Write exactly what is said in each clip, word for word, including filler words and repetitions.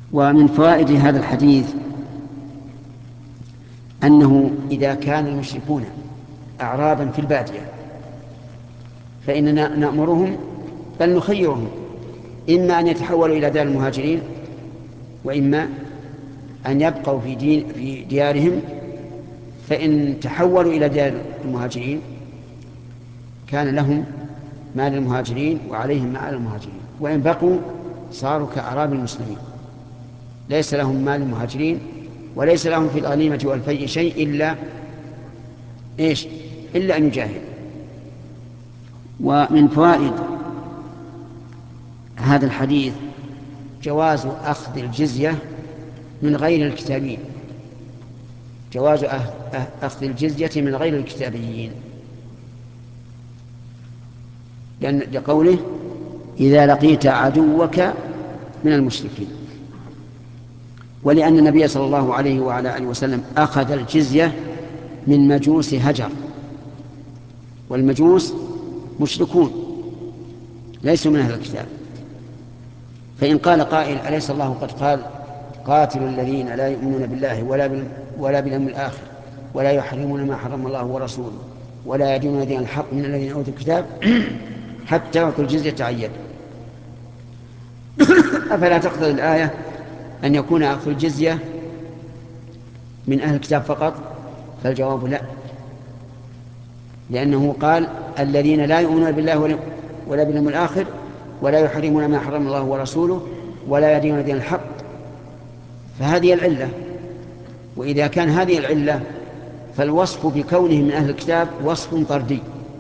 ومن فوائد هذا الحديث أنه إذا كان المشركون أعرابا في البادية فإننا نأمرهم بل نخيرهم إما أن يتحولوا إلى دار المهاجرين وإما أن يبقوا في, دين في ديارهم، فإن تحولوا إلى دار المهاجرين كان لهم مال المهاجرين وعليهم مال المهاجرين، وإن بقوا صاروا كأعراب المسلمين ليس لهم مال المهاجرين وليس لهم في الغنيمة والفيء شيء إلا إيش؟ إلا أن يجاهدوا. ومن فوائد هذا الحديث جواز أخذ الجزية من غير الكتابيين، جواز أخذ الجزية من غير الكتابيين، لأن لقوله إذا لقيت عدوك من المشركين، ولأن النبي صلى الله عليه وعلى آله وسلم أخذ الجزية من مجوس هجر، والمجوس مشركون ليسوا من أهل الكتاب. فإن قال قائل أليس الله قد قال قاتلوا الذين لا يؤمنون بالله ولا ولا باليوم الآخر ولا يحرمون ما حرم الله ورسوله ولا يدينون دين الحق من الذين أوتوا الكتاب حتى يعطوا الجزية عن يد، أفلا تقتضي الآية أن يكون أخذ الجزية من أهل الكتاب فقط؟ فالجواب لا، لأنه قال الذين لا يؤمنون بالله ولا باليوم الآخر ولا يحرمون ما حرم الله ورسوله ولا يدينون دين الحق، فهذه العلة. وإذا كان هذه العلة فالوصف بكونه من أهل الكتاب وصف طردي،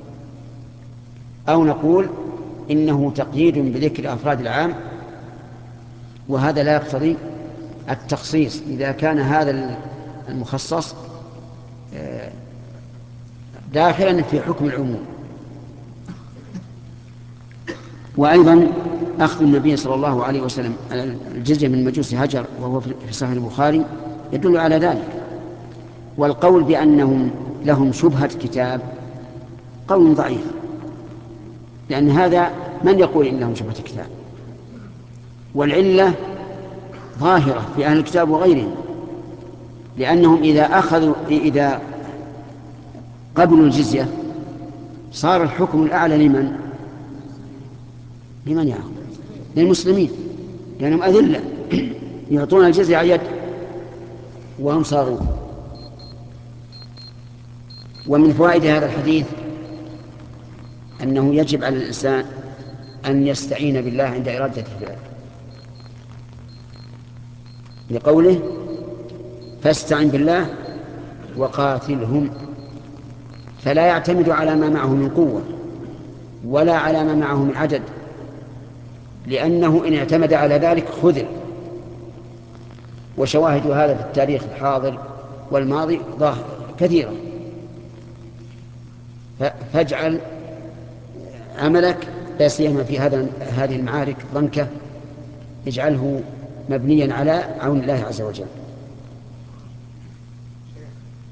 أو نقول إنه تقييد بذكر أفراد العام، وهذا لا يقتضي التخصيص إذا كان هذا المخصص داخلا في حكم العموم. وأيضا أخذ النبي صلى الله عليه وسلم الجزية من مجوس هجر وهو في صحيح البخاري يدل على ذلك. والقول بأنهم لهم شبهة كتاب قول ضعيف، لأن هذا من يقول إن لهم شبهة كتاب؟ والعلة ظاهرة في أهل الكتاب وغيرهم، لأنهم إذا أخذوا إذا قبلوا الجزية صار الحكم الأعلى لمن؟ لمن يأخذ؟ للمسلمين، لأنهم أذلة يعطون الجزية على يد وهم صاغون. ومن فوائد هذا الحديث أنه يجب على الإنسان أن يستعين بالله عند إرادة الفعل، لقوله فاستعن بالله وقاتلهم، فلا يعتمد على ما معه من قوة ولا على ما معه من عدد، لأنه إن اعتمد على ذلك خذل. وشواهد هذا في التاريخ الحاضر والماضي ظاهرة كثيرة، فاجعل عملك لا سيما في هذا هذه المعارك ضنكة اجعله مبنيا على عون الله عز وجل.